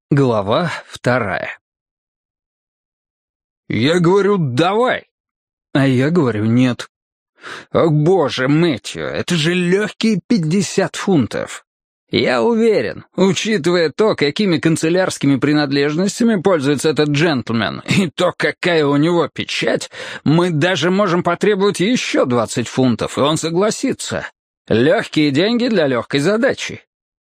Глава 2. «Я говорю, давай!» А я говорю, нет. «Ох, боже, Мэтью, это же легкие 50 фунтов!» «Я уверен, учитывая то, какими канцелярскими принадлежностями пользуется этот джентльмен, и то, какая у него печать, мы даже можем потребовать еще 20 фунтов, и он согласится. Легкие деньги для легкой задачи».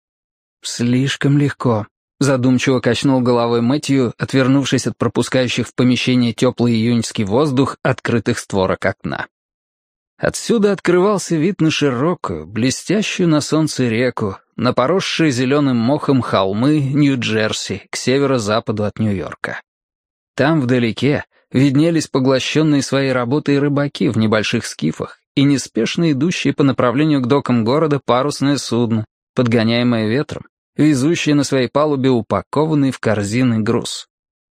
«Слишком легко», — задумчиво качнул головой Мэтью, отвернувшись от пропускающих в помещение теплый июньский воздух открытых створок окна. Отсюда открывался вид на широкую, блестящую на солнце реку, на поросшие зеленым мохом холмы Нью-Джерси к северо-западу от Нью-Йорка. Там вдалеке виднелись поглощенные своей работой рыбаки в небольших скифах и неспешно идущие по направлению к докам города парусное судно, подгоняемое ветром, везущее на своей палубе упакованный в корзины груз.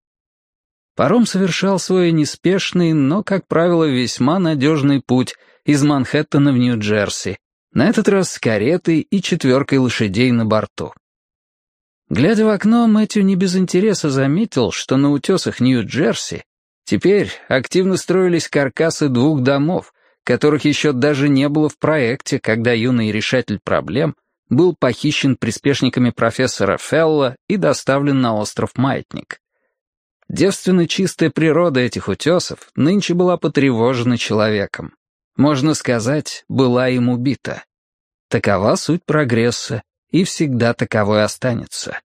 Паром совершал свой неспешный, но, как правило, весьма надежный путь из Манхэттена в Нью-Джерси, на этот раз с каретой и 4 лошадей на борту. Глядя в окно, Мэтью не без интереса заметил, что на утесах Нью-Джерси теперь активно строились каркасы 2 домов, которых еще даже не было в проекте, когда юный решатель проблем был похищен приспешниками профессора Фелла и доставлен на остров Маятник. Девственно чистая природа этих утесов нынче была потревожена человеком. Можно сказать, была им убита. Такова суть прогресса, и всегда таковой останется.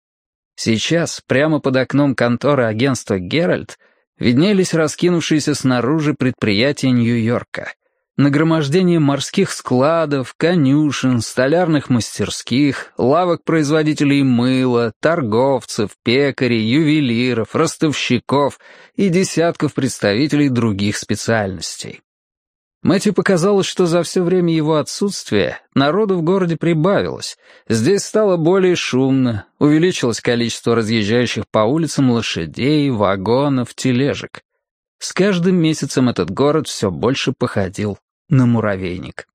Сейчас, прямо под окном конторы агентства «Геральт», виднелись раскинувшиеся снаружи предприятия Нью-Йорка. Нагромождение морских складов, конюшен, столярных мастерских, лавок производителей мыла, торговцев, пекарей, ювелиров, ростовщиков и десятков представителей других специальностей. Мэтью показалось, что за все время его отсутствия народу в городе прибавилось, здесь стало более шумно, увеличилось количество разъезжающих по улицам лошадей, вагонов, тележек. С каждым месяцем этот город все больше походил на муравейник.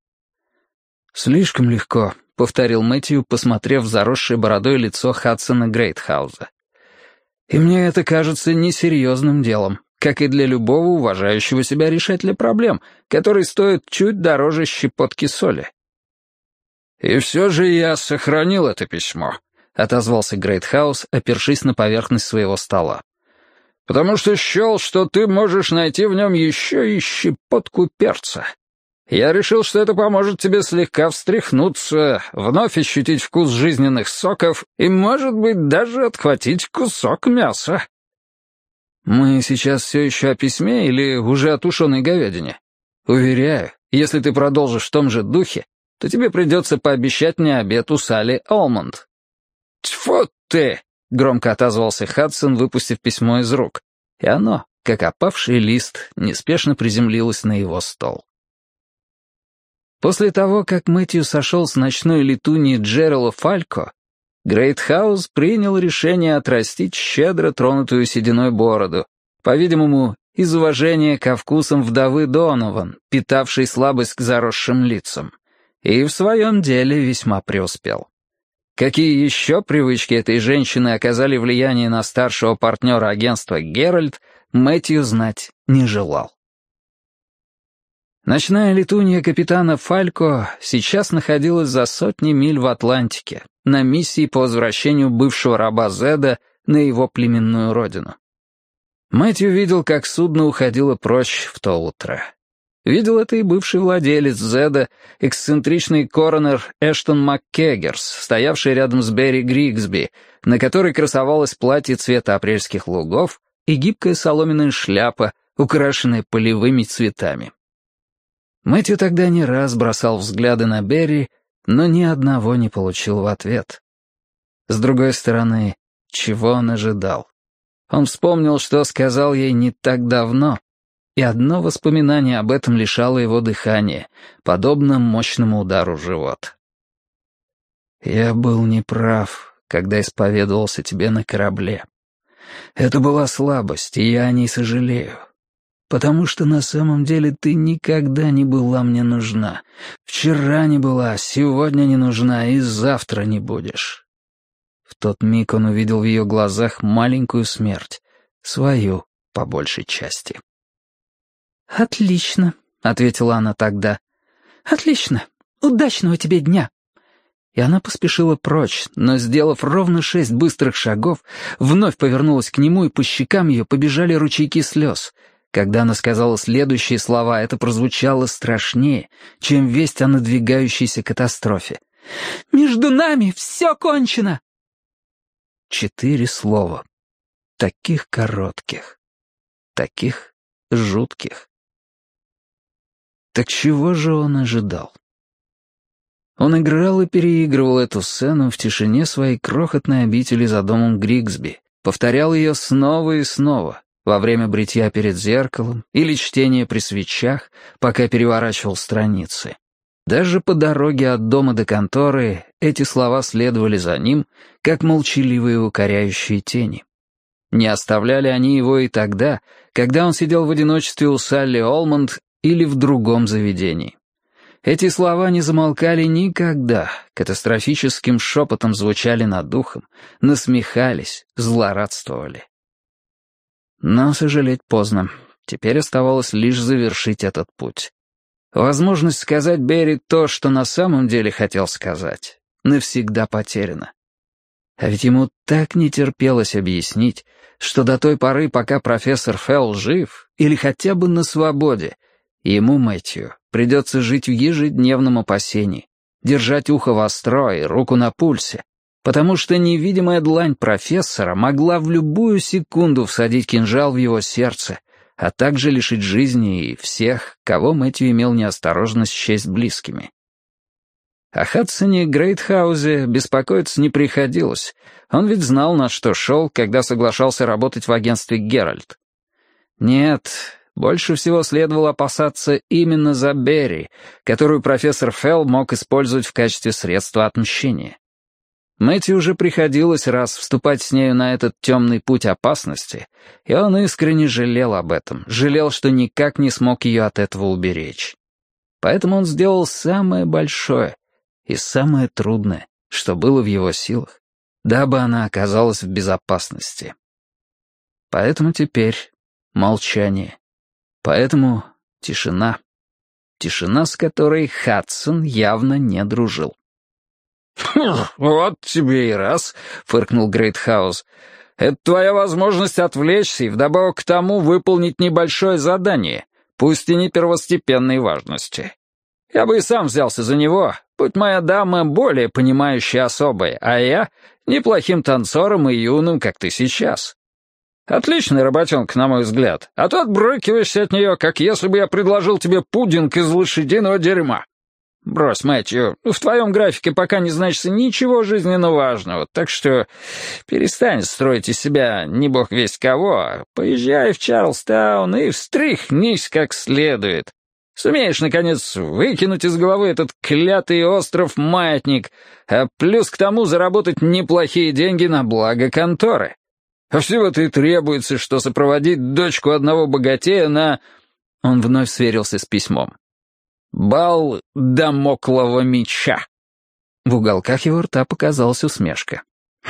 «Слишком легко», — повторил Мэтью, посмотрев в заросшее бородой лицо Хадсона Грейтхауза. «И мне это кажется несерьезным делом, как и для любого уважающего себя решателя проблем, который стоит чуть дороже щепотки соли». «И все же я сохранил это письмо», — отозвался Грейтхауз, опершись на поверхность своего стола. «Потому что счел, что ты можешь найти в нем еще и щепотку перца. Я решил, что это поможет тебе слегка встряхнуться, вновь ощутить вкус жизненных соков и, может быть, даже отхватить кусок мяса». «Мы сейчас все еще о письме или уже о тушеной говядине? Уверяю, если ты продолжишь в том же духе, то тебе придется пообещать мне обед у Салли Алмонд». «Тьфу ты!» — громко отозвался Хадсон, выпустив письмо из рук, и оно, как опавший лист, неспешно приземлилось на его стол. После того, как Мэтью сошел с ночной летуньи Джерела Фалько, Грейтхауз принял решение отрастить щедро тронутую сединой бороду, по-видимому, из уважения ко вкусам вдовы Донован, питавшей слабость к заросшим лицам, и в своем деле весьма преуспел. Какие еще привычки этой женщины оказали влияние на старшего партнера агентства «Геральт», Мэтью знать не желал. Ночная летунья капитана Фалько сейчас находилась за сотни миль в Атлантике, на миссии по возвращению бывшего раба Зеда на его племенную родину. Мэтью видел, как судно уходило прочь в то утро. Видел это и бывший владелец Зеда, эксцентричный коронер Эштон МакКеггерс, стоявший рядом с Берри Григсби, на которой красовалось платье цвета апрельских лугов и гибкая соломенная шляпа, украшенная полевыми цветами. Мэтью тогда не раз бросал взгляды на Берри, но ни одного не получил в ответ. С другой стороны, чего он ожидал? Он вспомнил, что сказал ей не так давно, и одно воспоминание об этом лишало его дыхания, подобно мощному удару в живот. «Я был неправ, когда исповедовался тебе на корабле. Это была слабость, и я о ней сожалею. Потому что на самом деле ты никогда не была мне нужна. Вчера не была, сегодня не нужна и завтра не будешь. В тот миг он увидел в ее глазах маленькую смерть, свою, по большей части. «Отлично», — ответила она тогда. «Отлично. Удачного тебе дня». И она поспешила прочь, но, сделав ровно 6 быстрых шагов, вновь повернулась к нему, и по щекам ее побежали ручейки слез. Когда она сказала следующие слова, это прозвучало страшнее, чем весть о надвигающейся катастрофе. «Между нами все кончено!» 4 слова. Таких коротких. Таких жутких. Так чего же он ожидал? Он играл и переигрывал эту сцену в тишине своей крохотной обители за домом Григсби, повторял ее снова и снова, во время бритья перед зеркалом или чтения при свечах, пока переворачивал страницы. Даже по дороге от дома до конторы эти слова следовали за ним, как молчаливые укоряющие тени. Не оставляли они его и тогда, когда он сидел в одиночестве у Салли Олмонд или в другом заведении. Эти слова не замолкали никогда, катастрофическим шепотом звучали над духом, насмехались, злорадствовали. Но сожалеть поздно. Теперь оставалось лишь завершить этот путь. Возможность сказать Берри то, что на самом деле хотел сказать, навсегда потеряна. А ведь ему так не терпелось объяснить, что до той поры, пока профессор Фелл жив или хотя бы на свободе, ему, Мэтью, придется жить в ежедневном опасении, держать ухо востро и руку на пульсе, потому что невидимая длань профессора могла в любую секунду всадить кинжал в его сердце, а также лишить жизни и всех, кого Мэтью имел неосторожность счесть близкими. О Хадсоне Грейтхаузе беспокоиться не приходилось. Он ведь знал, на что шел, когда соглашался работать в агентстве «Геральт». Нет, больше всего следовало опасаться именно за Берри, которую профессор Фелл мог использовать в качестве средства отмщения. Мэтью уже приходилось раз вступать с нею на этот темный путь опасности, и он искренне жалел об этом, жалел, что никак не смог ее от этого уберечь. Поэтому он сделал самое большое и самое трудное, что было в его силах, дабы она оказалась в безопасности. Поэтому теперь молчание. Поэтому тишина. Тишина, с которой Хадсон явно не дружил. «Вот тебе и раз», — фыркнул Грейтхаус. «Это твоя возможность отвлечься и вдобавок к тому выполнить небольшое задание, пусть и не первостепенной важности. Я бы и сам взялся за него, будь моя дама более понимающей особой, а я неплохим танцором и юным, как ты сейчас. Отличная работенка, на мой взгляд, а то отбрыкиваешься от нее, как если бы я предложил тебе пудинг из лошадиного дерьма. Брось, Мэтью, в твоем графике пока не значится ничего жизненно важного, так что перестань строить из себя не бог весть кого, а поезжай в Чарльстаун и встряхнись как следует. Сумеешь, наконец, выкинуть из головы этот клятый остров-маятник, а плюс к тому заработать неплохие деньги на благо конторы. А всего-то и требуется, что сопроводить дочку одного богатея на...» Он вновь сверился с письмом. «Бал дамоклова меча». В уголках его рта показалась усмешка.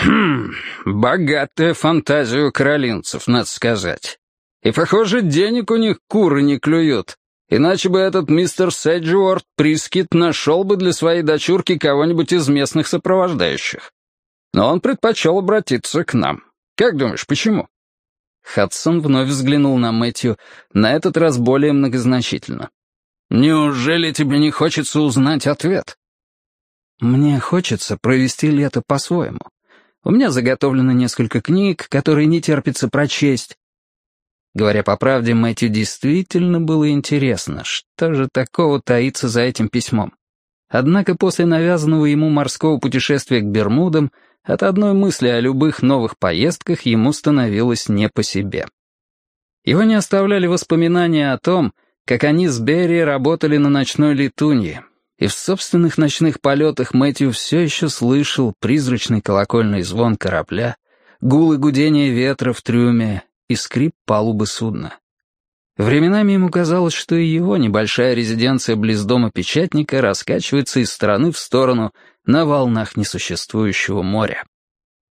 Богатая фантазия у каролинцев, надо сказать. И, похоже, денег у них куры не клюют. Иначе бы этот мистер Седжуорт Прискит нашел бы для своей дочурки кого-нибудь из местных сопровождающих. Но он предпочел обратиться к нам. Как думаешь, почему?» Хадсон вновь взглянул на Мэтью, на этот раз более многозначительно. «Неужели тебе не хочется узнать ответ?» «Мне хочется провести лето по-своему. У меня заготовлено несколько книг, которые не терпится прочесть». Говоря по правде, Мэтью действительно было интересно, что же такого таится за этим письмом. Однако после навязанного ему морского путешествия к Бермудам от одной мысли о любых новых поездках ему становилось не по себе. Его не оставляли воспоминания о том, как они с Берри работали на ночной летунье, и в собственных ночных полетах Мэтью все еще слышал призрачный колокольный звон корабля, гул и гудение ветра в трюме и скрип палубы судна. Временами ему казалось, что и его небольшая резиденция близ дома печатника раскачивается из стороны в сторону на волнах несуществующего моря.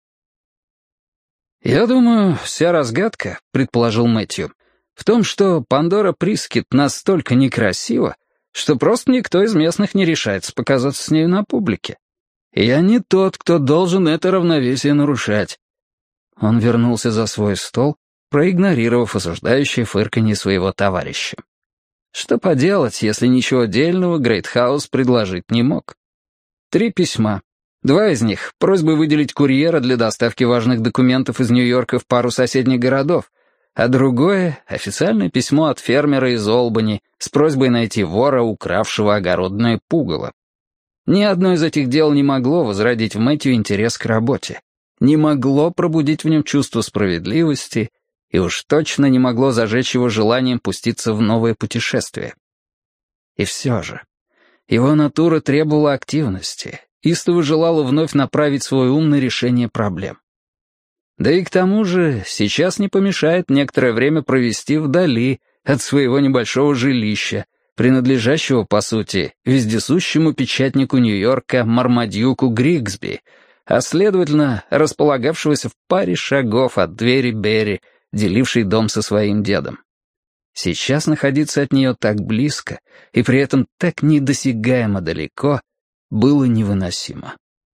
«Я думаю, вся разгадка, — предположил Мэтью, — в том, что Пандора Прискит настолько некрасива, что просто никто из местных не решается показаться с нею на публике. И я не тот, кто должен это равновесие нарушать». Он вернулся за свой стол, проигнорировав осуждающее фырканье своего товарища. Что поделать, если ничего дельного Грейтхаус предложить не мог? 3 письма. 2 из них — просьбы выделить курьера для доставки важных документов из Нью-Йорка в пару соседних городов, а другое — официальное письмо от фермера из Олбани с просьбой найти вора, укравшего огородное пугало. Ни одно из этих дел не могло возродить в Мэтью интерес к работе, не могло пробудить в нем чувство справедливости и уж точно не могло зажечь его желанием пуститься в новое путешествие. И все же, его натура требовала активности, истово желала вновь направить свой ум на решение проблем. Да и к тому же сейчас не помешает некоторое время провести вдали от своего небольшого жилища, принадлежащего, по сути, вездесущему печатнику Нью-Йорка Мармадьюку Григсби, а, следовательно, располагавшегося в паре шагов от двери Берри, делившей дом со своим дедом. Сейчас находиться от нее так близко и при этом так недосягаемо далеко было невыносимо.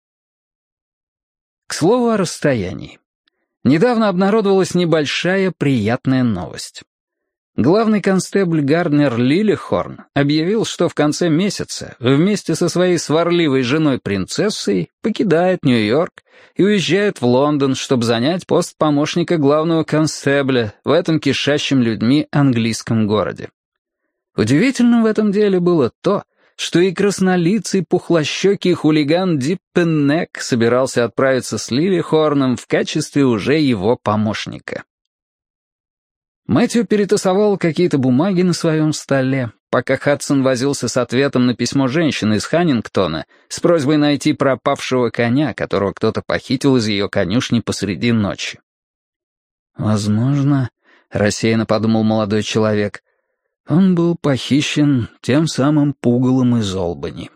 К слову о расстоянии. Недавно обнародовалась небольшая приятная новость. Главный констебль Гарднер Лилихорн объявил, что в конце месяца вместе со своей сварливой женой-принцессой покидает Нью-Йорк и уезжает в Лондон, чтобы занять пост помощника главного констебля в этом кишащем людьми английском городе. Удивительным в этом деле было то, что и краснолицый пухлощекий хулиган Диппеннек собирался отправиться с Лилихорном в качестве уже его помощника. Мэтью перетасовал какие-то бумаги на своем столе, пока Хадсон возился с ответом на письмо женщины из Ханнингтона с просьбой найти пропавшего коня, которого кто-то похитил из ее конюшни посреди ночи. «Возможно, — рассеянно подумал молодой человек, — он был похищен тем самым пугалом из Олбани».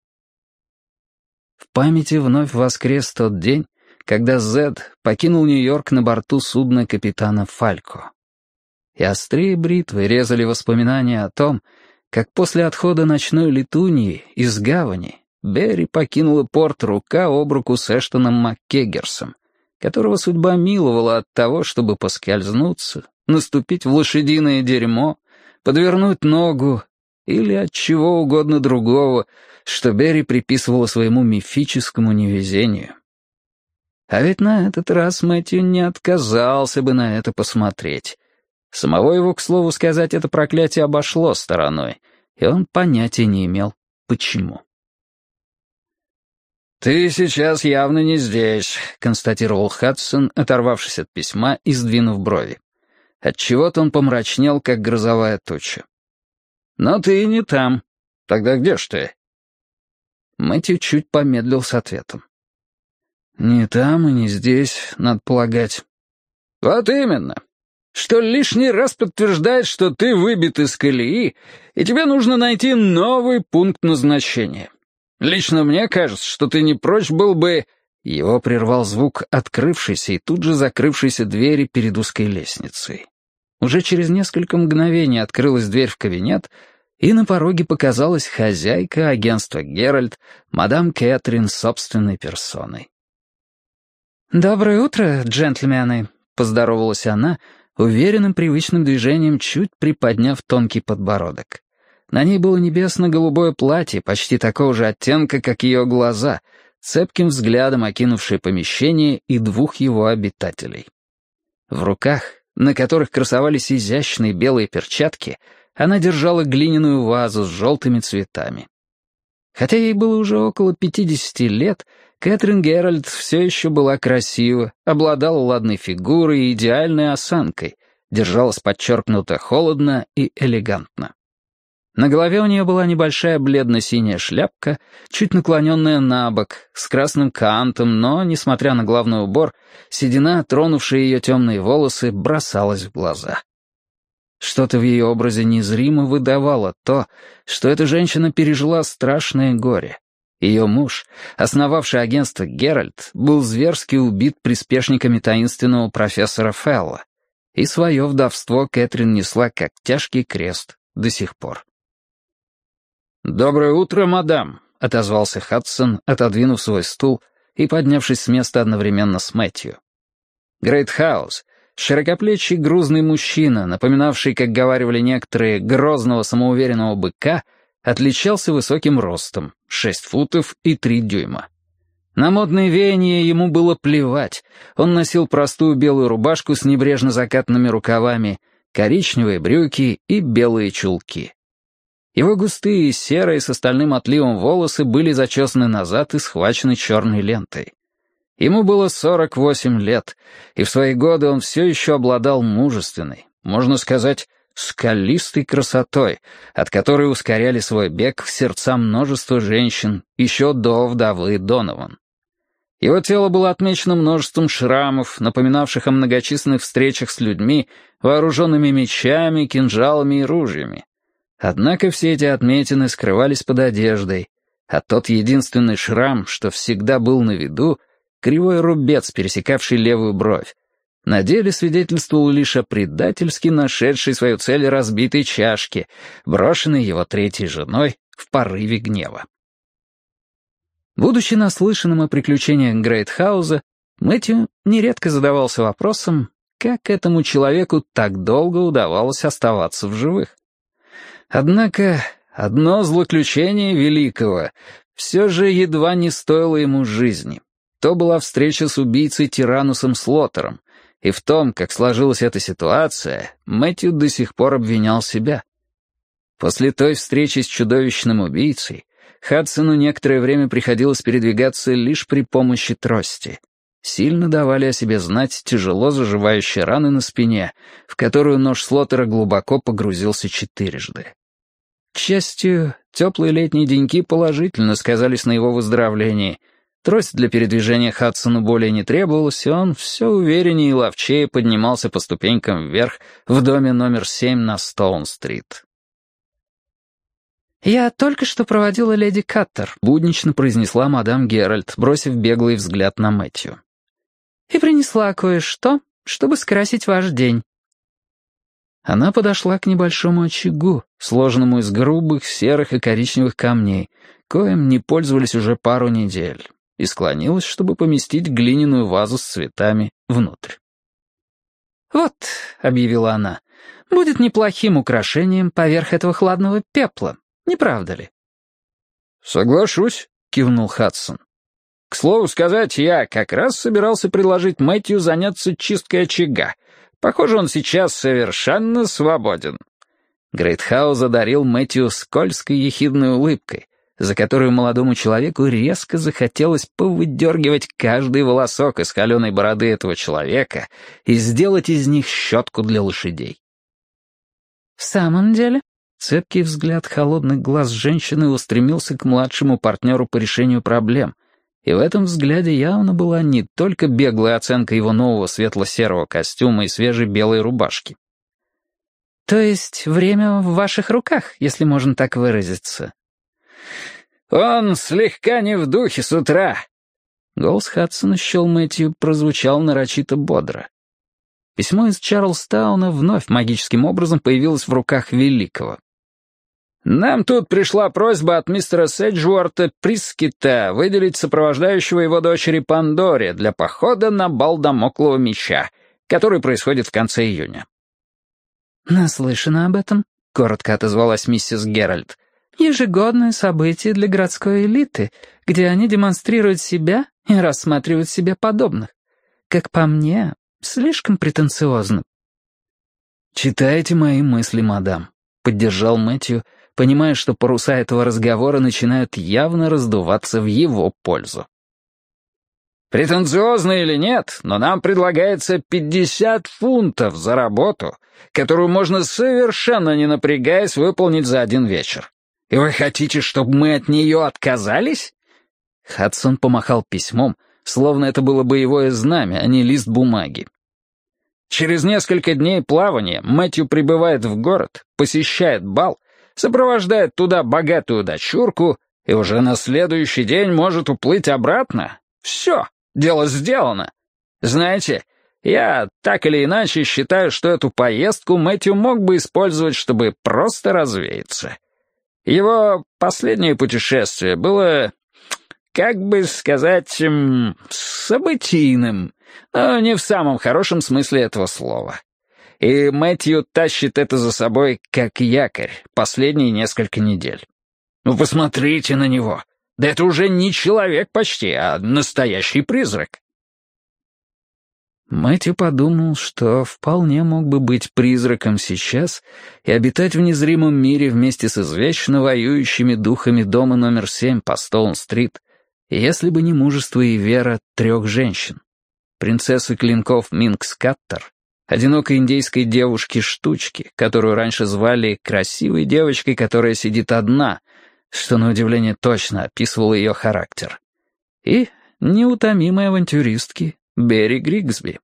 В памяти вновь воскрес тот день, когда Зед покинул Нью-Йорк на борту судна капитана Фалько. И острые бритвы резали воспоминания о том, как после отхода ночной летуньи из гавани Берри покинула порт рука об руку с Эштоном МакКеггерсом, которого судьба миловала от того, чтобы поскользнуться, наступить в лошадиное дерьмо, подвернуть ногу или от чего угодно другого, что Берри приписывала своему мифическому невезению. А ведь на этот раз Мэтью не отказался бы на это посмотреть. Самого его, к слову сказать, это проклятие обошло стороной, и он понятия не имел, почему. «Ты сейчас явно не здесь», — констатировал Хадсон, оторвавшись от письма и сдвинув брови. Отчего-то он помрачнел, как грозовая туча. «Но ты и не там. Тогда где ж ты?» Мэтью чуть помедлил с ответом. «Не там и не здесь, надо полагать». «Вот именно. Что лишний раз подтверждает, что ты выбит из колеи, и тебе нужно найти новый пункт назначения. Лично мне кажется, что ты не прочь был бы...» Его прервал звук открывшейся и тут же закрывшейся двери перед узкой лестницей. Уже через несколько мгновений открылась дверь в кабинет, и на пороге показалась хозяйка агентства «Геральт», мадам Кэтрин собственной персоной. «Доброе утро, джентльмены», — поздоровалась она, уверенным привычным движением чуть приподняв тонкий подбородок. На ней было небесно-голубое платье, почти такого же оттенка, как ее глаза, цепким взглядом окинувшее помещение и 2 его обитателей. В руках, на которых красовались изящные белые перчатки, она держала глиняную вазу с желтыми цветами. Хотя ей было уже около 50 лет, Кэтрин Геральт все еще была красива, обладала ладной фигурой и идеальной осанкой, держалась подчеркнуто холодно и элегантно. На голове у нее была небольшая бледно-синяя шляпка, чуть наклоненная на бок, с красным кантом, но, несмотря на головной убор, седина, тронувшая ее темные волосы, бросалась в глаза. Что-то в ее образе незримо выдавало то, что эта женщина пережила страшное горе, Ее муж, основавший агентство Геральт, был зверски убит приспешниками таинственного профессора Фелла, и свое вдовство Кэтрин несла как тяжкий крест до сих пор. «Доброе утро, мадам», — отозвался Хадсон, отодвинув свой стул и поднявшись с места одновременно с Мэтью. Грейтхаус, широкоплечий грузный мужчина, напоминавший, как говаривали некоторые, грозного самоуверенного быка, отличался высоким ростом, 6 футов и 3 дюйма. На модные веяния ему было плевать. Он носил простую белую рубашку с небрежно закатанными рукавами, коричневые брюки и белые чулки. Его густые, серые с остальным отливом волосы были зачесаны назад и схвачены черной лентой. Ему было 48 лет, и в свои годы он все еще обладал мужественной, можно сказать, скалистой красотой, от которой ускоряли свой бег в сердца множества женщин еще до вдовы Донован. Его тело было отмечено множеством шрамов, напоминавших о многочисленных встречах с людьми, вооруженными мечами, кинжалами и ружьями. Однако все эти отметины скрывались под одеждой, а тот единственный шрам, что всегда был на виду, кривой рубец, пересекавший левую бровь, на деле свидетельствовал лишь о предательски нашедшей свою цель разбитой чашке, брошенной его третьей женой в порыве гнева. Будучи наслышанным о приключениях Грейтхауза, Мэтью нередко задавался вопросом, как этому человеку так долго удавалось оставаться в живых. Однако одно злоключение великого все же едва не стоило ему жизни. То была встреча с убийцей Тиранусом Слоттером, и в том, как сложилась эта ситуация, Мэтью до сих пор обвинял себя. После той встречи с чудовищным убийцей Хадсону некоторое время приходилось передвигаться лишь при помощи трости. Сильно давали о себе знать тяжело заживающие раны на спине, в которую нож Слоттера глубоко погрузился 4 раза. К счастью, теплые летние деньки положительно сказались на его выздоровлении. Трость для передвижения Хадсону более не требовалась, и он все увереннее и ловчее поднимался по ступенькам вверх в доме номер 7 на Стоун-стрит. «Я только что проводила леди Каттер», — буднично произнесла мадам Геральт, бросив беглый взгляд на Мэтью. «И принесла кое-что, чтобы скрасить ваш день». Она подошла к небольшому очагу, сложенному из грубых, серых и коричневых камней, коим не пользовались уже пару недель, и склонилась, чтобы поместить глиняную вазу с цветами внутрь. «Вот», — объявила она, — «будет неплохим украшением поверх этого хладного пепла, не правда ли?» «Соглашусь», — кивнул Хадсон. «К слову сказать, я как раз собирался предложить Мэтью заняться чисткой очага. Похоже, он сейчас совершенно свободен». Грейтхаус одарил Мэтью скользкой ехидной улыбкой, за которую молодому человеку резко захотелось повыдергивать каждый волосок из холеной бороды этого человека и сделать из них щетку для лошадей. «В самом деле?» Цепкий взгляд холодных глаз женщины устремился к младшему партнеру по решению проблем, и в этом взгляде явно была не только беглая оценка его нового светло-серого костюма и свежей белой рубашки. «То есть время в ваших руках, если можно так выразиться?» «Он слегка не в духе с утра». Голос Хадсона счел Мэтью прозвучал нарочито бодро. Письмо из Чарльстауна вновь магическим образом появилось в руках Великого. «Нам тут пришла просьба от мистера Седжуорта Прискита выделить сопровождающего его дочери Пандоре для похода на бал Дамоклова меча, который происходит в конце июня». «Наслышана об этом», — коротко отозвалась миссис Геральт. «Ежегодное событие для городской элиты, где они демонстрируют себя и рассматривают себе подобных. Как по мне, слишком претенциозно». «Читайте мои мысли, мадам», — поддержал Мэтью, понимая, что паруса этого разговора начинают явно раздуваться в его пользу. «Претенциозно или нет, но нам предлагается 50 фунтов за работу, которую можно совершенно не напрягаясь выполнить за один вечер. И вы хотите, чтобы мы от нее отказались?» Хадсон помахал письмом, словно это было боевое знамя, а не лист бумаги. «Через несколько дней плавания Мэтью прибывает в город, посещает бал, сопровождает туда богатую дочурку и уже на следующий день может уплыть обратно. Все, дело сделано. Знаете, я так или иначе считаю, что эту поездку Мэтью мог бы использовать, чтобы просто развеяться. Его последнее путешествие было, как бы сказать, событийным, но не в самом хорошем смысле этого слова. И Мэтью тащит это за собой как якорь последние несколько недель. Ну, посмотрите на него. Да это уже не человек почти, а настоящий призрак. Мэтью подумал, что вполне мог бы быть призраком сейчас и обитать в незримом мире вместе с извечно воюющими духами дома номер 7 по Стоун-стрит, если бы не мужество и вера 3 женщин. Принцессы клинков Минкс Каттер, одинокой индейской девушки-штучки, которую раньше звали «красивой девочкой, которая сидит одна», что, на удивление, точно описывало ее характер, и неутомимой авантюристки Берри Григсби.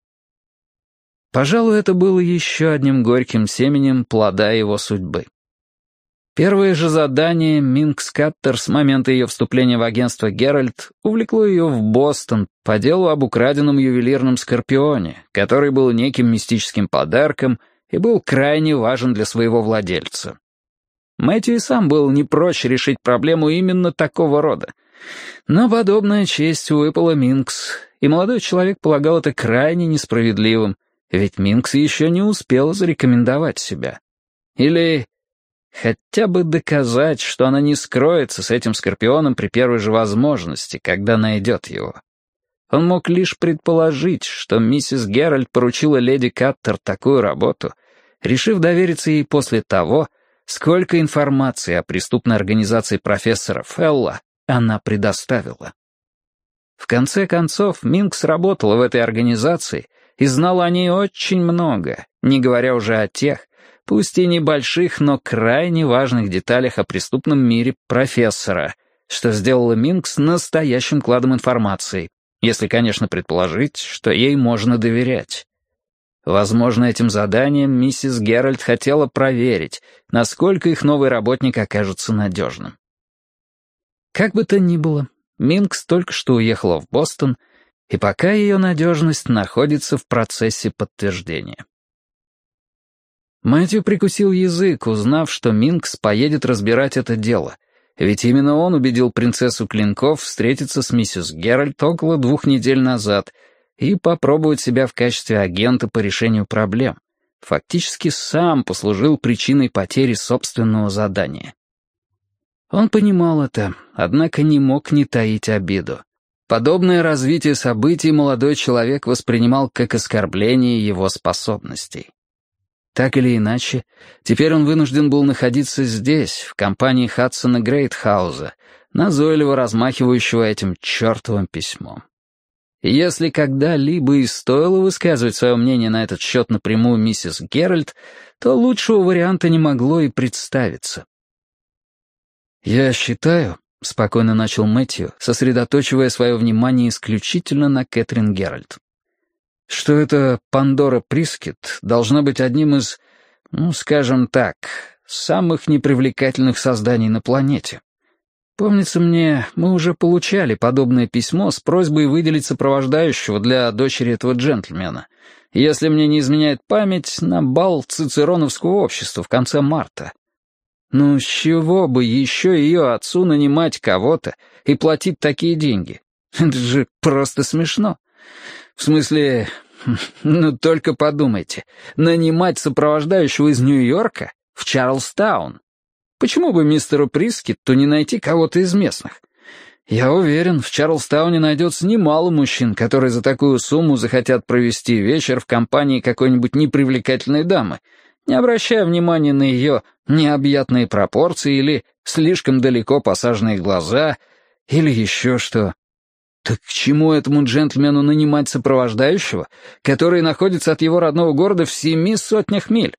Пожалуй, это было еще одним горьким семенем плода его судьбы. Первое же задание Минкс Каттер с момента ее вступления в агентство «Геральт» увлекло ее в Бостон по делу об украденном ювелирном скорпионе, который был неким мистическим подарком и был крайне важен для своего владельца. Мэтью и сам был не прочь решить проблему именно такого рода. Но подобная честь выпала Минкс, и молодой человек полагал это крайне несправедливым, ведь Минкс еще не успела зарекомендовать себя. Или хотя бы доказать, что она не скроется с этим скорпионом при первой же возможности, когда найдет его. Он мог лишь предположить, что миссис Геральт поручила леди Каттер такую работу, решив довериться ей после того, сколько информации о преступной организации профессора Фелла она предоставила. В конце концов, Минкс работала в этой организации и знала о ней очень много, не говоря уже о тех, пусть и небольших, но крайне важных деталях о преступном мире профессора, что сделало Минкс настоящим кладом информации, если, конечно, предположить, что ей можно доверять. Возможно, этим заданием миссис Геральт хотела проверить, насколько их новый работник окажется надежным. Как бы то ни было, Минкс только что уехала в Бостон, и пока ее надежность находится в процессе подтверждения. Мэтью прикусил язык, узнав, что Минкс поедет разбирать это дело, ведь именно он убедил принцессу клинков встретиться с миссис Геральт около 2 недель назад и попробовать себя в качестве агента по решению проблем. Фактически сам послужил причиной потери собственного задания. Он понимал это, однако не мог не таить обиду. Подобное развитие событий молодой человек воспринимал как оскорбление его способностей. Так или иначе, теперь он вынужден был находиться здесь, в компании Хадсона Грейтхауза, назойливо размахивающего этим чертовым письмом. И если когда-либо и стоило высказывать свое мнение на этот счет напрямую миссис Геральт, то лучшего варианта не могло и представиться. «Я считаю», — спокойно начал Мэтью, сосредоточивая свое внимание исключительно на Кэтрин Геральт, что эта Пандора Прискетт должна быть одним из, скажем так, самых непривлекательных созданий на планете. Помнится мне, мы уже получали подобное письмо с просьбой выделить сопровождающего для дочери этого джентльмена, если мне не изменяет память, на бал Цицероновского общества в конце марта. Ну, с чего бы еще ее отцу нанимать кого-то и платить такие деньги? Это же просто смешно. В смысле, только подумайте, нанимать сопровождающего из Нью-Йорка в Чарльстаун. Почему бы мистеру Прискетту не найти кого-то из местных? Я уверен, в Чарльстауне найдется немало мужчин, которые за такую сумму захотят провести вечер в компании какой-нибудь непривлекательной дамы, не обращая внимания на ее необъятные пропорции или слишком далеко посаженные глаза, или еще что. Так к чему этому джентльмену нанимать сопровождающего, который находится от его родного города в 700 миль?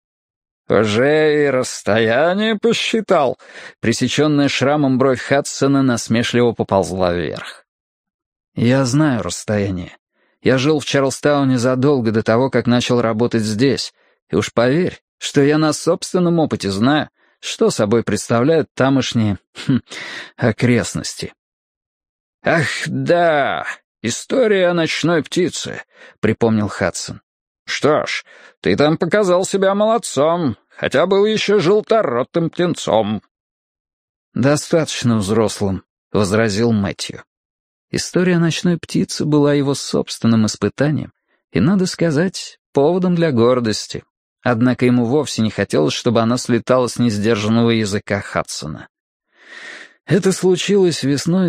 «Уже и расстояние посчитал», — пресеченная шрамом бровь Хадсона насмешливо поползла вверх. «Я знаю расстояние. Я жил в Чарльстауне задолго до того, как начал работать здесь, и уж поверь, что я на собственном опыте знаю, что собой представляют тамошние окрестности. «Ах, да, история о ночной птице», — припомнил Хадсон. «Что ж, ты там показал себя молодцом, хотя был еще желторотым птенцом». «Достаточно взрослым», — возразил Мэтью. История ночной птицы была его собственным испытанием и, надо сказать, поводом для гордости. Однако ему вовсе не хотелось, чтобы она слетала с несдержанного языка Хадсона. Это случилось весной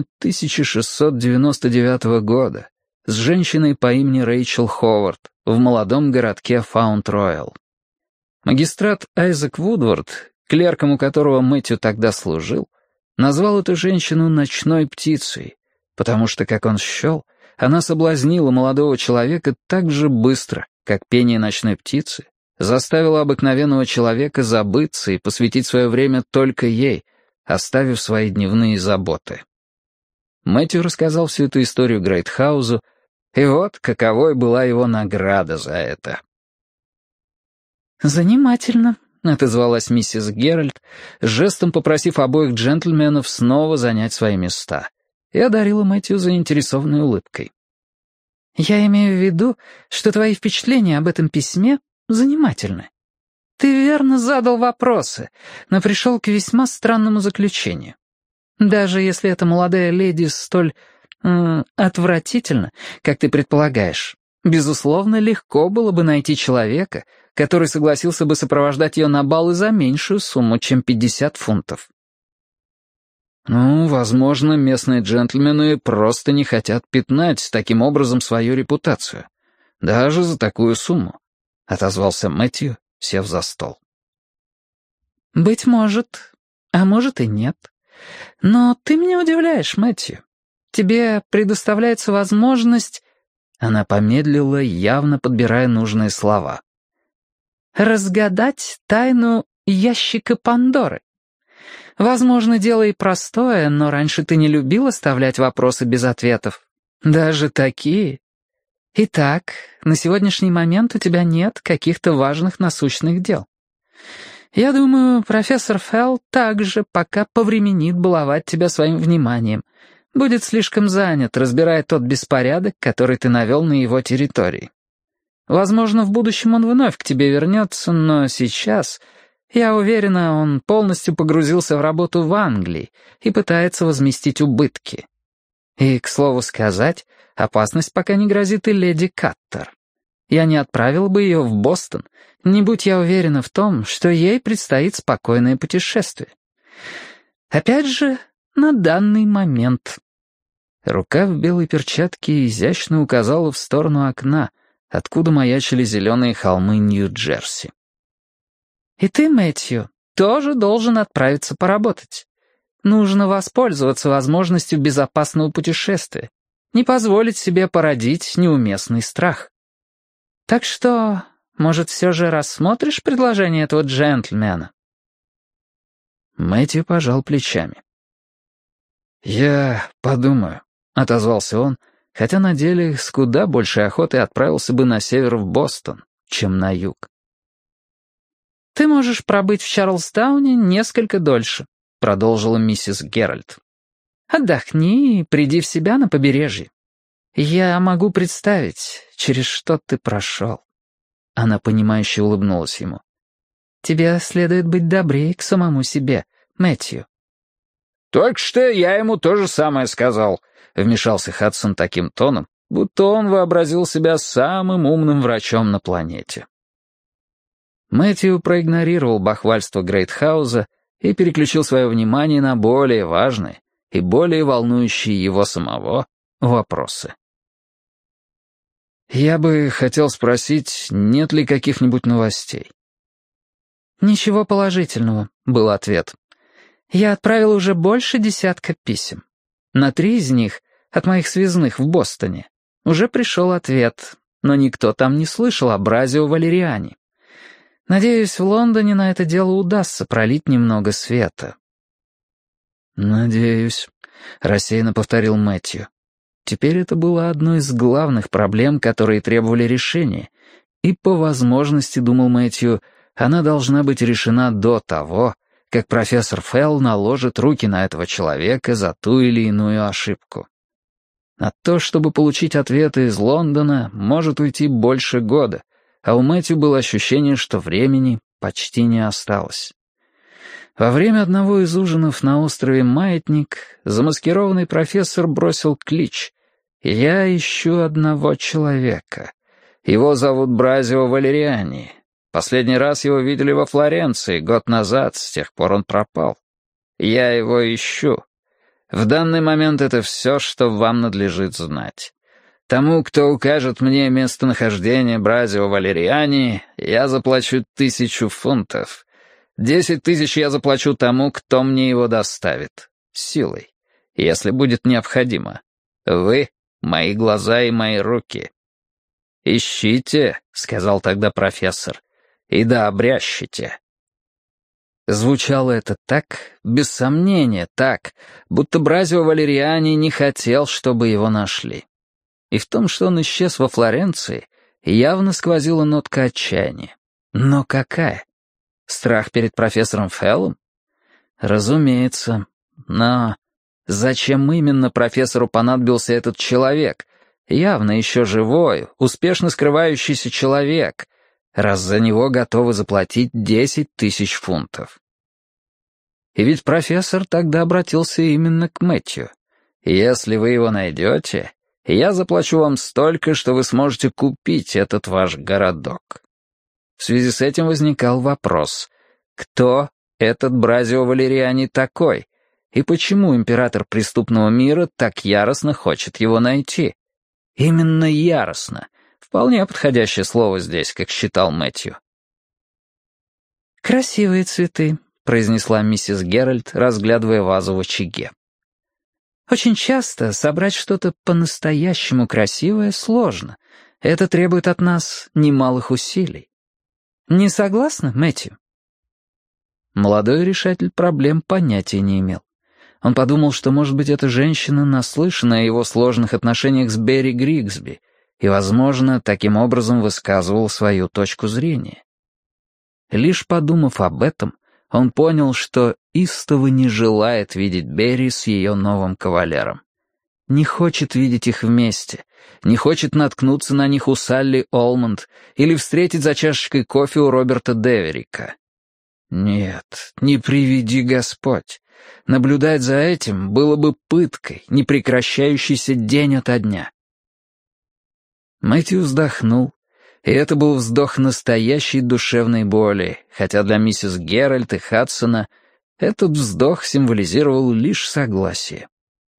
1699 года с женщиной по имени Рэйчел Ховард в молодом городке Фаунд-Роял. Магистрат Айзек Вудвард, клерком у которого Мэтью тогда служил, назвал эту женщину «ночной птицей», потому что, как он счел, она соблазнила молодого человека так же быстро, как пение ночной птицы заставило обыкновенного человека забыться и посвятить свое время только ей, оставив свои дневные заботы. Мэтью рассказал всю эту историю Грейтхаузу, и вот каковой была его награда за это. «Занимательно», — отозвалась миссис Геральт, жестом попросив обоих джентльменов снова занять свои места, и одарила Мэтью заинтересованной улыбкой. «Я имею в виду, что твои впечатления об этом письме занимательны. Ты верно задал вопросы, но пришел к весьма странному заключению. Даже если эта молодая леди столь отвратительна, как ты предполагаешь, безусловно, легко было бы найти человека, который согласился бы сопровождать ее на бал и за меньшую сумму, чем 50 фунтов. Ну, возможно, местные джентльмены просто не хотят пятнать таким образом свою репутацию. Даже за такую сумму, — отозвался Мэтью, сев за стол. «Быть может, а может и нет. Но ты меня удивляешь, Мэтью. Тебе предоставляется возможность...» Она помедлила, явно подбирая нужные слова. «Разгадать тайну ящика Пандоры. Возможно, дело и простое, но раньше ты не любил оставлять вопросы без ответов. Даже такие. Итак, на сегодняшний момент у тебя нет каких-то важных насущных дел. Я думаю, профессор Фелл также пока повременит баловать тебя своим вниманием, будет слишком занят, разбирая тот беспорядок, который ты навел на его территории. Возможно, в будущем он вновь к тебе вернется, но сейчас, я уверена, он полностью погрузился в работу в Англии и пытается возместить убытки. И, к слову сказать, опасность пока не грозит и леди Каттер. Я не отправил бы ее в Бостон, не будь я уверена в том, что ей предстоит спокойное путешествие. Опять же, на данный момент. Рука в белой перчатке изящно указала в сторону окна, откуда маячили зеленые холмы Нью-Джерси. И ты, Мэтью, тоже должен отправиться поработать. Нужно воспользоваться возможностью безопасного путешествия, не позволить себе породить неуместный страх. Так что, может, все же рассмотришь предложение этого джентльмена?» Мэтью пожал плечами. «Я подумаю», — отозвался он, хотя на деле с куда большей охотой отправился бы на север в Бостон, чем на юг. «Ты можешь пробыть в Чарльстауне несколько дольше», — продолжила миссис Геральт. «Отдохни и приди в себя на побережье. Я могу представить, через что ты прошел». Она понимающе улыбнулась ему. «Тебе следует быть добрее к самому себе, Мэтью». «Только что я ему то же самое сказал», — вмешался Хадсон таким тоном, будто он вообразил себя самым умным врачом на планете. Мэтью проигнорировал бахвальство Грейтхауза и переключил свое внимание на более важные и более волнующие его самого вопросы. «Я бы хотел спросить, нет ли каких-нибудь новостей?» «Ничего положительного», — был ответ. «Я отправил уже больше 10 писем. На 3 из них, от моих связных в Бостоне, уже пришел ответ, но никто там не слышал о Бразио Валериане. Надеюсь, в Лондоне на это дело удастся пролить немного света». «Надеюсь», — рассеянно повторил Мэтью. Теперь это было одной из главных проблем, которые требовали решения, и по возможности, думал Мэтью, она должна быть решена до того, как профессор Фелл наложит руки на этого человека за ту или иную ошибку. На то, чтобы получить ответы из Лондона, может уйти больше года, а у Мэтью было ощущение, что времени почти не осталось. Во время одного из ужинов на острове Маятник замаскированный профессор бросил клич: «Я ищу одного человека. Его зовут Бразио Валериани. Последний раз его видели во Флоренции год назад, с тех пор он пропал. Я его ищу. В данный момент это все, что вам надлежит знать. Тому, кто укажет мне местонахождение Бразио Валериани, я заплачу 1000 фунтов. 10 000 я заплачу тому, кто мне его доставит. Силой. Если будет необходимо. Вы — мои глаза и мои руки». «Ищите», — сказал тогда профессор, — «и да обрящите». Звучало это так, без сомнения так, будто Бразио Валериани не хотел, чтобы его нашли. И в том, что он исчез во Флоренции, явно сквозила нотка отчаяния. Но какая? Страх перед профессором Феллом? Разумеется. Но зачем именно профессору понадобился этот человек? Явно еще живой, успешно скрывающийся человек, раз за него готовы заплатить 10 000 фунтов. И ведь профессор тогда обратился именно к Мэтью. «Если вы его найдете, я заплачу вам столько, что вы сможете купить этот ваш городок». В связи с этим возникал вопрос: кто этот Бразио Валериани такой, и почему император преступного мира так яростно хочет его найти? Именно яростно. Вполне подходящее слово здесь, как считал Мэтью. «Красивые цветы», — произнесла миссис Геральт, разглядывая вазу в очаге. «Очень часто собрать что-то по-настоящему красивое сложно. Это требует от нас немалых усилий. Не согласна, Мэтью?» Молодой решатель проблем понятия не имел. Он подумал, что, может быть, эта женщина наслышана о его сложных отношениях с Берри Григсби и, возможно, таким образом высказывал свою точку зрения. Лишь подумав об этом, он понял, что истово не желает видеть Берри с ее новым кавалером. Не хочет видеть их вместе, не хочет наткнуться на них у Салли Олмонд или встретить за чашечкой кофе у Роберта Деверика. Нет, не приведи Господь. Наблюдать за этим было бы пыткой, не прекращающейся день ото дня. Мэтью вздохнул, и это был вздох настоящей душевной боли, хотя для миссис Геральт и Хадсона этот вздох символизировал лишь согласие.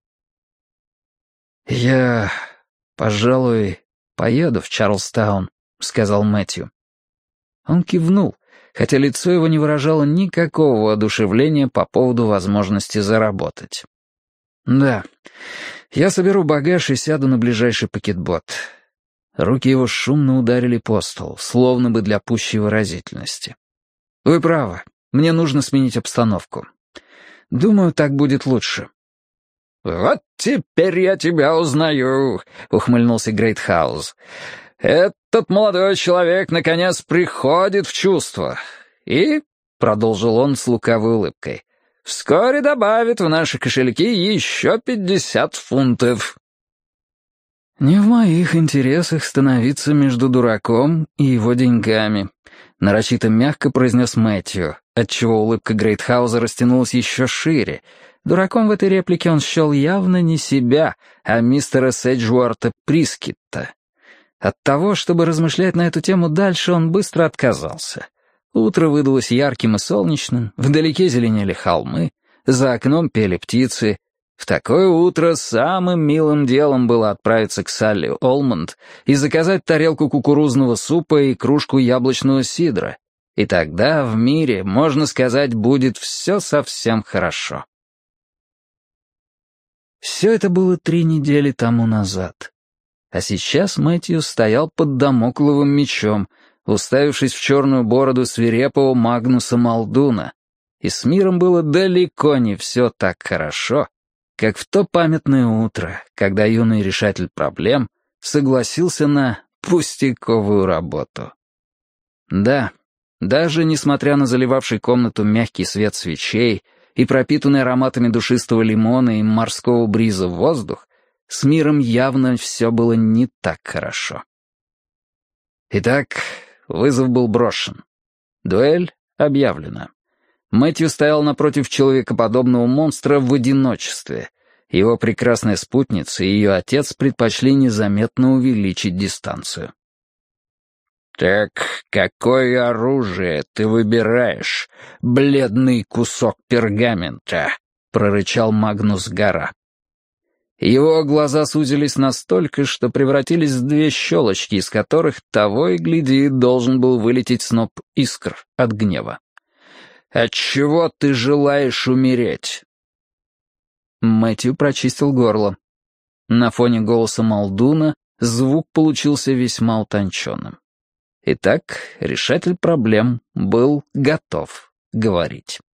«Я, пожалуй, поеду в Чарльстаун», — сказал Мэтью. Он кивнул, хотя лицо его не выражало никакого воодушевления по поводу возможности заработать. «Да, я соберу багаж и сяду на ближайший пакетбот». Руки его шумно ударили по столу, словно бы для пущей выразительности. «Вы правы, мне нужно сменить обстановку. Думаю, так будет лучше». «Вот теперь я тебя узнаю», — ухмыльнулся Грейтхаус. «Этот молодой человек, наконец, приходит в чувство. И, — продолжил он с лукавой улыбкой, — вскоре добавит в наши кошельки еще 50 фунтов». «Не в моих интересах становиться между дураком и его деньгами», — нарочито мягко произнес Мэтью, отчего улыбка Грейтхауза растянулась еще шире. Дураком в этой реплике он счел явно не себя, а мистера Седжуорта Прискитта. От того, чтобы размышлять на эту тему дальше, он быстро отказался. Утро выдалось ярким и солнечным, вдалеке зеленели холмы, за окном пели птицы. В такое утро самым милым делом было отправиться к Салли Олмонд и заказать тарелку кукурузного супа и кружку яблочного сидра. И тогда в мире, можно сказать, будет все совсем хорошо. Все это было 3 недели тому назад. А сейчас Мэтью стоял под дамокловым мечом, уставившись в черную бороду свирепого Магнуса Малдуна. И с миром было далеко не все так хорошо, как в то памятное утро, когда юный решатель проблем согласился на пустяковую работу. Да, Даже несмотря на заливавший комнату мягкий свет свечей и пропитанный ароматами душистого лимона и морского бриза воздух, с миром явно все было не так хорошо. Итак, вызов был брошен. Дуэль объявлена. Мэтью стоял напротив человекоподобного монстра в одиночестве. Его прекрасная спутница и ее отец предпочли незаметно увеличить дистанцию. «Так какое оружие ты выбираешь, бледный кусок пергамента?» — прорычал Магнус Гара. Его глаза сузились настолько, что превратились в две щелочки, из которых, того и гляди, должен был вылететь сноп искр от гнева. «Отчего ты желаешь умереть?» Мэтью прочистил горло. На фоне голоса Молдуна звук получился весьма утонченным. Итак, решатель проблем был готов говорить.